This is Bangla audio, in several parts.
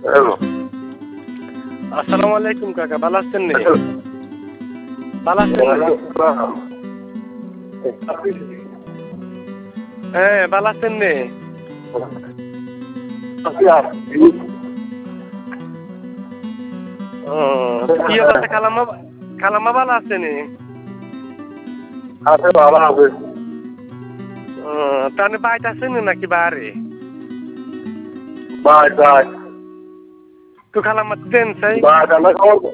আসসালামু আলাইকুম কাকা, ভালো আছেন নে? ভালো আছেন? হ্যাঁ, ভালো আছেন নে? কি অবস্থা খালাম্মা ভালো আছে নে? আছে, ভালো আছে। তাহলে বাইট আছেন নাকি বাহারে? Bye bye. তো খালাম্মা দেন চাই? বাই, ঠান্ডা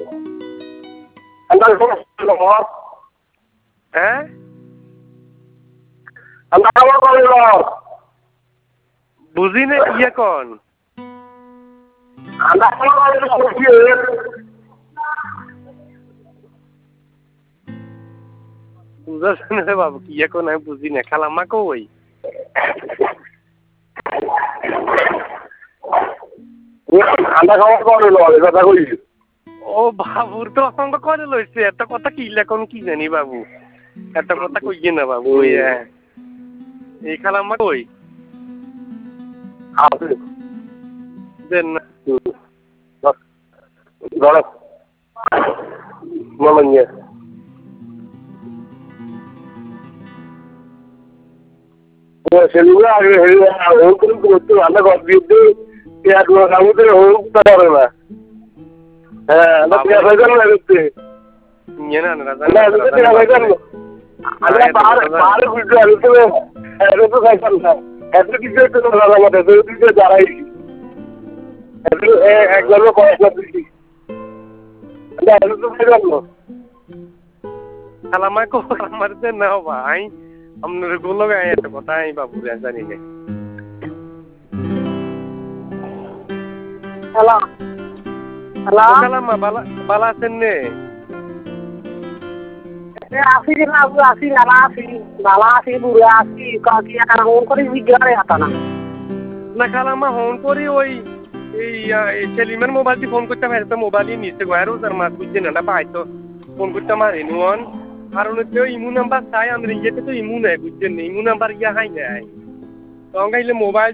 খবর। হ্যাঁ? ঠান্ডা খবর করিল। বুঝি না কি এখন? ঠান্ডা খবর করিল। বুঝাছেন রে বাবু, কি এখন আমি বুঝি না। খালাম্মা কই? ঠান্ডা খবর করিল, এই কথা কই। ও বাবুর তো অসংখ্য করে লইছে, এত কথা কি এখন কি জানি বাবু, এত কথা কইয়ে না বাবু। এই খালাম্মা কই? আছে। দেন না। ধরো মনে সেগুলো আগে করতে ভালো করতে পেঁয়াজ কামড়ে উঠতে পারে না। হ্যাঁ, পেঁয়াজ হয়ে গেল না দেখতে। পাহাড়ে বুঝতে পারি তো খাইতাম না। এত কিছু আমাদের দাঁড়াই একবার পড়াশোনা দিচ্ছি। খালাম্মা কো আমার দেন না ভাই, আপনার গোলো গায়ে এত কথা আমি বাবু জানি না। হ্যালো হ্যালো, খালাম্মা বালা আছেন নে? আসি রে বাবু, আসি ভালো আছি, ভালো আছি, বুড়ো আছি, কাকি এখন ফোন করে জিজ্ঞাসা হতো না। না খালাম্মা ফোন করি ওই সেলিমের মোবাইলটি ফোন করতে পারে তো, মোবাইলই নিচে গয়া রোজার মাছ বুঝছে না পাই তো ফোন করতে পারি নুন। আর তো ইমু নাম্বার চাই আমাদের ইয়েতে তো ইমু নেই বুঝছেন, ইমু নাম্বার ইয়া হাই নেয় তো গাইলে মোবাইল